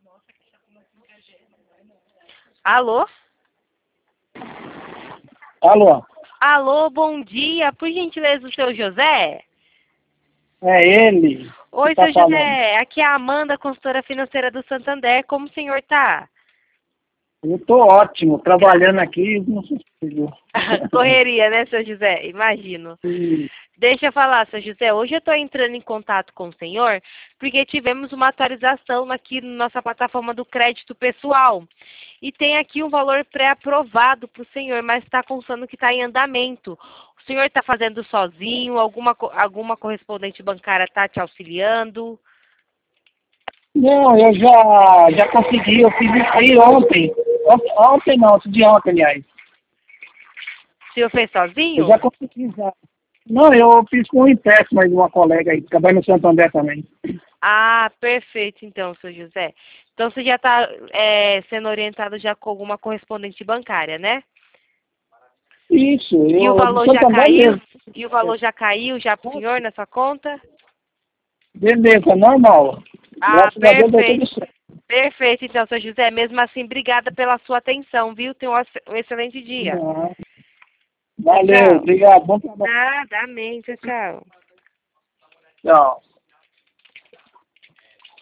Alô? Alô? Alô, bom dia. Por gentileza, o seu José? É ele Oi, que tá seu falando. José. Aqui é a Amanda, consultora financeira do Santander. Como o senhor tá? Eu tô ótimo, trabalhando aqui no filho. Correria, né, seu José? Imagino. Deixa eu falar, seu José. Hoje eu estou entrando em contato com o senhor porque tivemos uma atualização aqui na nossa plataforma do crédito pessoal. E tem aqui um valor pré-aprovado para o senhor, mas está constando que está em andamento. O senhor está fazendo sozinho? Alguma correspondente bancária está te auxiliando? Não, eu já consegui, eu fiz isso aí ontem. Ontem não, antes de ontem, aliás. O senhor fez Eu sozinho? já consegui já. Não, eu fiz com um empréstimo aí de uma colega aí, que trabalha no Santander também. Ah, perfeito, então, seu José. Então, você já está sendo orientado já com alguma correspondente bancária, né? Isso, E o eu do valor já Santander caiu? mesmo. E o valor já caiu já para o senhor na sua conta? Beleza, normal. Ah, Graças a Deus deu perfeito. tudo certo. Perfeito, então, seu José. Mesmo assim, obrigada pela sua atenção, viu? Tenha um excelente dia. Não. Tchau, Valeu, tchau. obrigado, bom trabalho. Nada, amém. Tchau, tchau. Tchau.